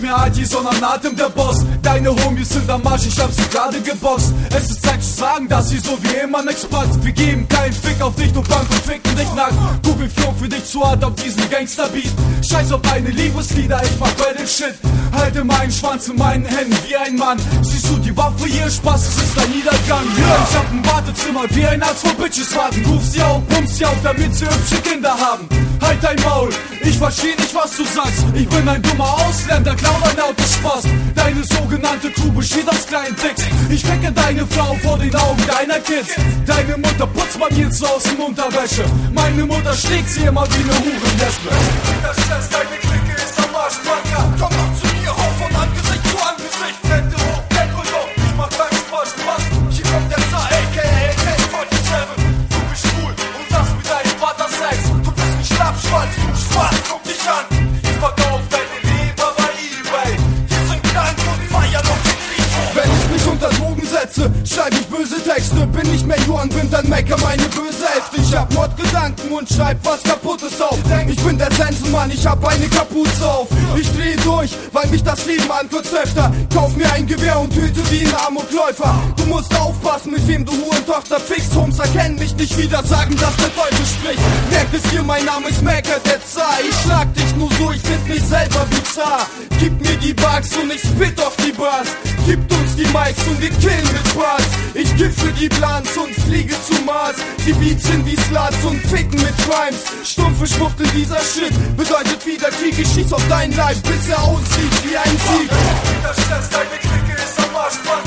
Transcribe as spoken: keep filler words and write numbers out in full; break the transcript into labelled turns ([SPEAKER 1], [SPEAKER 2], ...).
[SPEAKER 1] mehr I T, sondern Atem der Boss. Deine Homies sind am Marsch, ich hab sie gerade geboxt. Es ist Zeit zu sagen, dass sie so wie immer nix packt. Wir geben keinen Fick auf dich, du Bank und ficken dich nackt. Google flog für dich zu hart auf diesen Gangster-Beat. Scheiß auf deine Liebeslieder, ich mach Battle-Shit. Halte meinen Schwanz in meinen Händen wie ein Mann. Siehst du die Waffe hier, Spaß, es ist dein Niedergang. Yeah. Ich hab ein Wartezimmer, wie ein Arzt, wo Bitches warten. Ruf sie auf, pump sie auf, damit sie hübsche Kinder haben. Halt dein Maul, ich versteh nicht, was du sagst. Ich bin ein dummer Ausländer, klau dein Autospaß. Deine sogenannte Crew besteht aus kleinen Dicks. Ich wecke deine Frau vor den Augen deiner Kids. Deine Mutter putzt bei mir zu Hause in Unterwäsche. Meine Mutter schlägt sie immer wie eine Hurenlesbe. Das Stress, deine Clique ist am Arsch, Banker. Komm doch zu mir, hoch von Angesicht zu Angesicht. Hände hoch, Tempo doch, ich mach keinen Spaß, Spaß. Hier kommt der Zar, a k a. K siebenundvierzig. Du bist schwul und das mit deinem Vater Sex. Du bist ein Schlappschwanz, du Schwarz, guck dich an. Ich verkauf deine Leber bei eBay. Wir sind krank und feiern noch den Krieg. Wenn ich mich unter Drogen setze, schreib ich böse Texte. Bin ich mehr Johann, bin dann Mecker, meine böse Hälfte. Ich hab Mordgedanken und schreib was Kaputtes auf. Ich bin der Sensenmann, ich hab eine Kapuze auf. Ich dreh durch, weil mich das Leben ankürzt öfter. Kauf mir ein Gewehr und töte wie ein Amokläufer. Du musst aufpassen, mit wem du Hurentochter fickst. Homes erkennen mich nicht wieder, sagen, dass der Teufel spricht. Merkt es dir, mein Name ist Mecker, der Zar. Ich schlag dich nur so, ich find mich selber bizarr. Gib mir die Bugs und ich spit auf die Bars. Gibt uns die Mics und wir killen mit Bars. Ich gipfel die Plans und fliege zu Mars. Die Beats sind wie Sluts und ficken mit Crimes. Stumpfe Schwuchtel, dieser Shit bedeutet wieder Krieg. Ich schieß auf deinen Leib, bis er aussieht wie ein Sieg. Das Stress, deine Clique ist am Arsch,